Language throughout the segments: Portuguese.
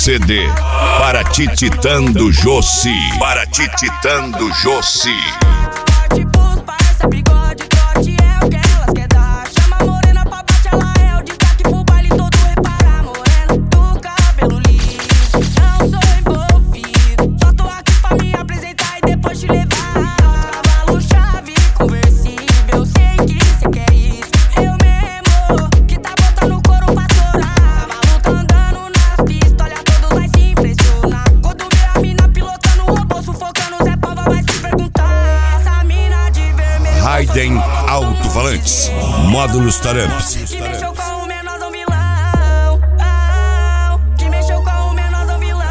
CD para Tititando Jossi. Para Tititando Jossi. Tipo, parça, bigode, trote é o que elas quer dar. Chama a morena pra bate, ela é o destaque pro baile todo. Repara, morena do cabelo liso. Não sou envolvido, só tô aqui pra me apresentar e depois te levar. Cavalo, chave, conversível, sei que cê quer isso. Eu mesmo, que tá botando o couro pra torar. Cavalo tá andando nas pistas, olha todos vai se impressionar. Quando vê a mina pilotando o robô, sufocando, Zé Pava vai se perguntar. Essa mina de vermelho Raiden Alto-Falantes. Módulos Taramps. que mexeu com o menorzão vilão. Que mexeu com o menorzão vilão.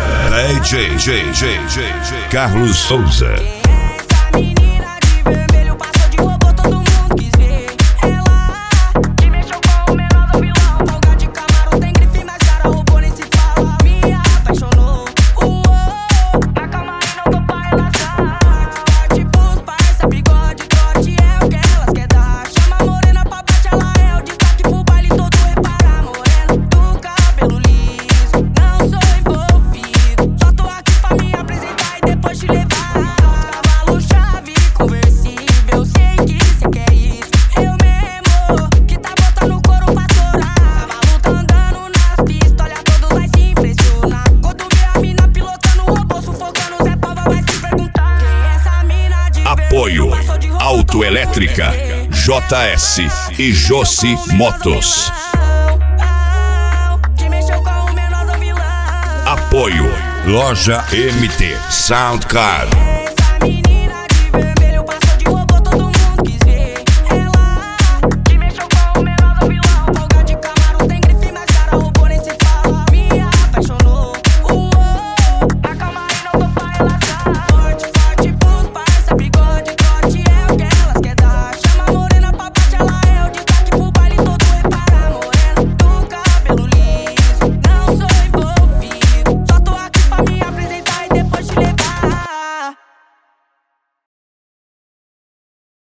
Carlos Souza. Essa menina de vermelho passou de robô, todo mundo quis ver. Ela que mexeu com o menorzão vilão. Folga de Camaro tem grife, mas cara robô nem se fala. Me apaixonou. Na cama e não tô pra relaxar. Tipo, parça, bigode, trote é o que elas quer dar. Chama a morena pra bate, ela é o destaque pro baile todo. Repara, morena do cabelo liso. Não sou envolvido, só tô aqui pra me apresentar e depois te levar. Cavalo, chave, conversível, sei que cê quer isso. Eu mesmo, que tá botando o couro pra torar. Cavalo tá andando nas pistas, olha todos vai se impressionar. Quando vê a mina pilotando o robô, sufocando, Zé Pava vai se perguntar. Quem é essa mina de Apoio vermelho? Passou de robô, Autoelétrica, JS e Jossi Motos. Que mexeu com o menorzão vilão. Apoio Loja MT Soundcard.